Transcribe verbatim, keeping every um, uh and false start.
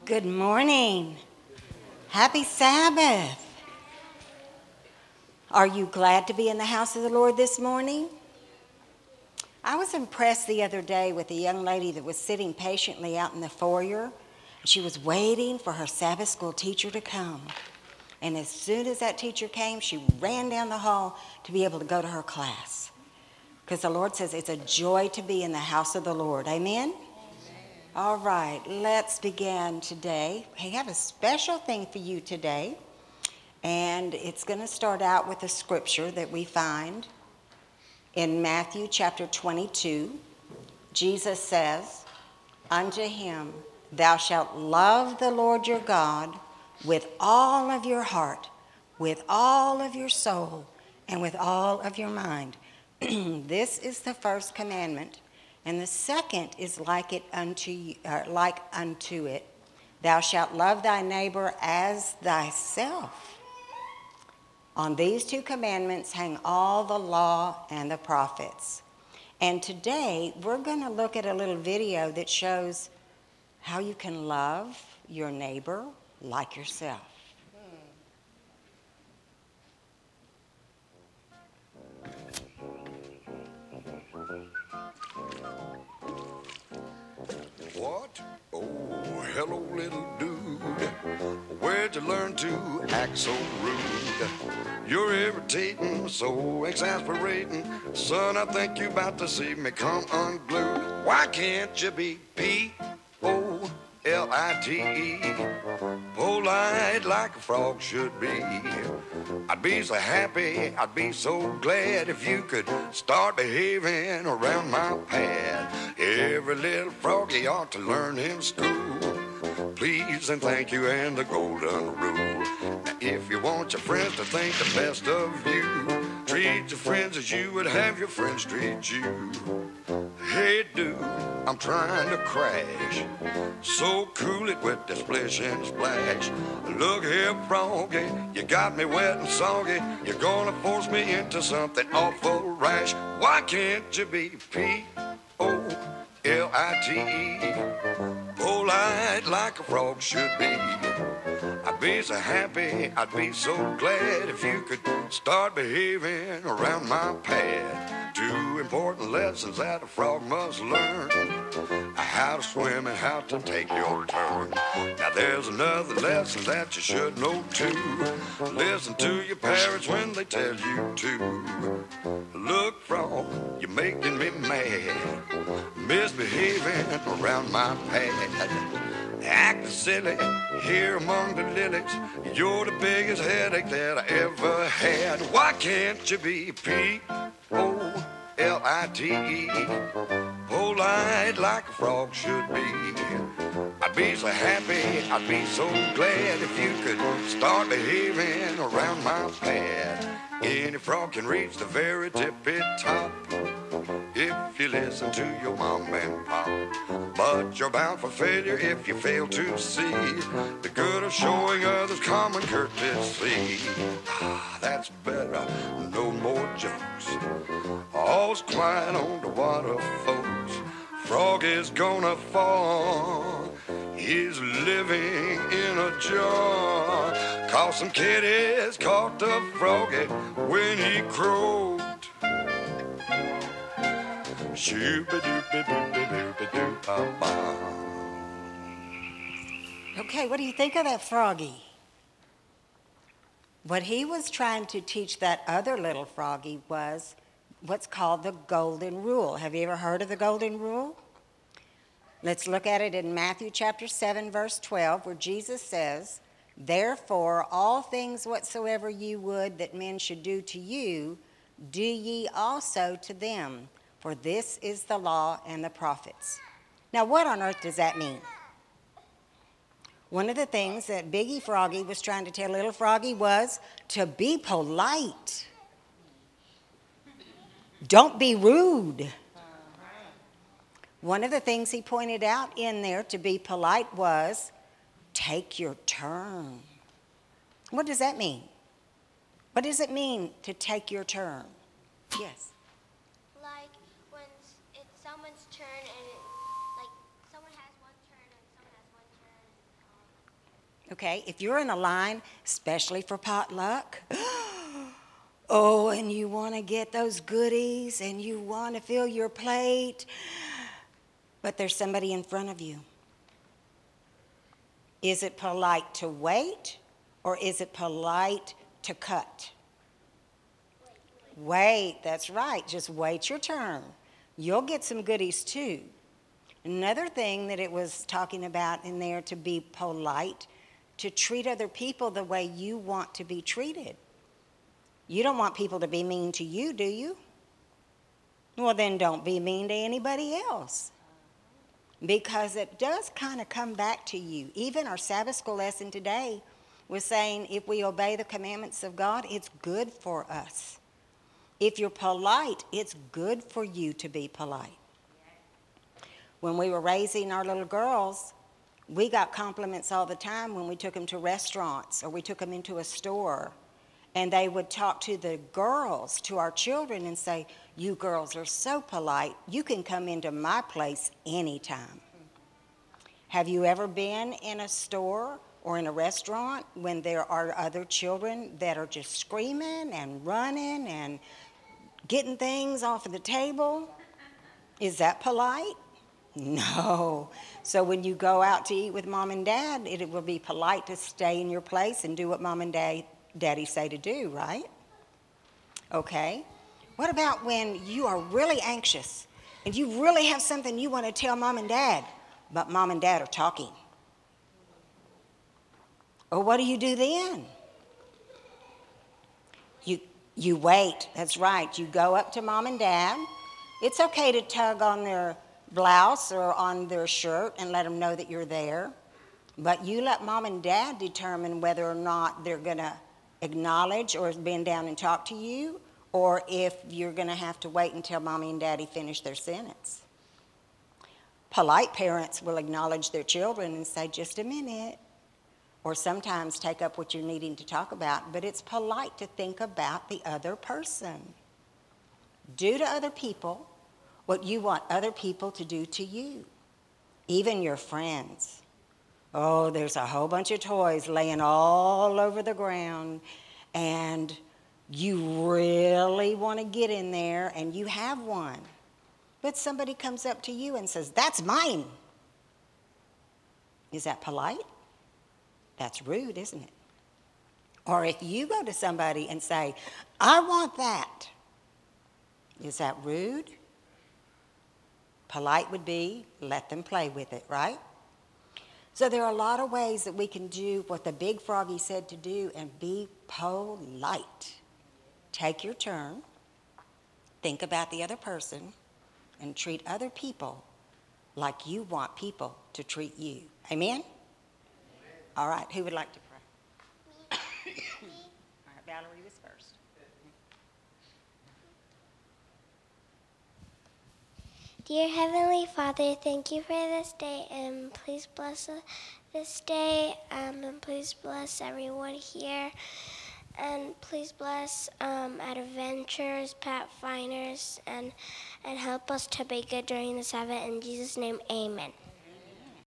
Good morning. Happy Sabbath. Are you glad to be in the house of the Lord this morning? I was impressed the other day with a young lady that was sitting patiently out in the foyer. She was waiting for her Sabbath school teacher to come. And as soon as that teacher came, she ran down the hall to be able to go to her class. Because the Lord says it's a joy to be in the house of the Lord. Amen? All right, let's begin today. I have a special thing for you today, and it's going to start out with a scripture that we find in Matthew chapter twenty-two. Jesus says, "Unto him thou shalt love the Lord your God with all of your heart, with all of your soul, and with all of your mind. This is the first commandment. And the second is like it unto uh, like unto it. Thou shalt love thy neighbor as thyself. On these two commandments hang all the law and the prophets." And today we're going to look at a little video that shows how you can love your neighbor like yourself. What? Oh, hello, little dude. Where'd you learn to act so rude? You're irritating, so exasperating. Son, I think you about to see me come unglued. Why can't you be P O L I T E? Polite like a frog should be. I'd be so happy, I'd be so glad if you could start behaving around my pad. Every little froggy ought to learn in school. Please and thank you and the golden rule. Now if you want your friends to think the best of you, treat your friends as you would have your friends treat you. Hey dude, I'm trying to crash, so cool it with the splish and splash. Look here, froggy, you got me wet and soggy. You're gonna force me into something awful rash. Why can't you be P O L I T E? Polite like a frog should be. I'd be so happy, I'd be so glad if you could start behaving around my pad. Two important lessons that a frog must learn: how to swim and how to take your turn. Now there's another lesson that you should know too. Listen to your parents when they tell you to. Look, frog, you're making me mad, misbehaving around my pad. Acting silly here among the lilies. You're the biggest headache that I ever had. Why can't you be P O L I T E? Polite like a frog should be. I'd be so happy, I'd be so glad if you could start behaving around my pad. Any frog can reach the very tippy top if you listen to your mom and pop. But you're bound for failure if you fail to see the good of showing others common courtesy. Ah, that's better, no more jokes. All's quiet on the water, folks. Frog is gonna fall. He's living in a jar. 'Cause some kitties caught the froggy when he crowed. Okay, what do you think of that froggy? What he was trying to teach that other little froggy was what's called the golden rule. Have you ever heard of the golden rule? Let's look at it in Matthew chapter seven, verse twelve, where Jesus says, "Therefore all things whatsoever you would that men should do to you, do ye also to them. For this is the law and the prophets." Now, what on earth does that mean? One of the things that Biggie Froggy was trying to tell Little Froggy was to be polite. Don't be rude. One of the things he pointed out in there to be polite was take your turn. What does that mean? What does it mean to take your turn? Yes. Like when it's someone's turn and it, like someone has one turn and someone has one turn. Um, Okay, if you're in a line, especially for potluck, oh, and you want to get those goodies and you want to fill your plate, but there's somebody in front of you. Is it polite to wait or is it polite to cut? Wait, that's right. Just wait your turn. You'll get some goodies too. Another thing that it was talking about in there, to be polite, to treat other people the way you want to be treated. You don't want people to be mean to you, do you? Well, then don't be mean to anybody else. Because it does kind of come back to you. Even our Sabbath school lesson today was saying if we obey the commandments of God, it's good for us. If you're polite, it's good for you to be polite. When we were raising our little girls, we got compliments all the time when we took them to restaurants or we took them into a store. And they would talk to the girls, to our children, and say, you girls are so polite. You can come into my place anytime. Have you ever been in a store or in a restaurant when there are other children that are just screaming and running and getting things off of the table? Is that polite? No. So when you go out to eat with mom and dad, it will be polite to stay in your place and do what mom and dad, daddy say to do, right? Okay. What about when you are really anxious and you really have something you want to tell mom and dad, but mom and dad are talking? Or what do you do then? You, you wait. That's right. You go up to mom and dad. It's okay to tug on their blouse or on their shirt and let them know that you're there. But you let mom and dad determine whether or not they're going to acknowledge or bend down and talk to you, or if you're going to have to wait until mommy and daddy finish their sentence. Polite parents will acknowledge their children and say, just a minute, or sometimes take up what you're needing to talk about, but it's polite to think about the other person. Do to other people what you want other people to do to you, even your friends. Oh, there's a whole bunch of toys laying all over the ground, and you really want to get in there, and you have one. But somebody comes up to you and says, that's mine. Is that polite? That's rude, isn't it? Or if you go to somebody and say, I want that, is that rude? Polite would be, let them play with it, right? So there are a lot of ways that we can do what the big froggy said to do and be polite. Take your turn, think about the other person, and treat other people like you want people to treat you. Amen? Amen. All right, who would like to pray? Me. All right, Valerie was first. Dear Heavenly Father, thank you for this day, and please bless uh, this day, um, and please bless everyone here, and please bless um, Adventures, Pathfinders, and and help us to be good during the Sabbath. In Jesus' name, amen.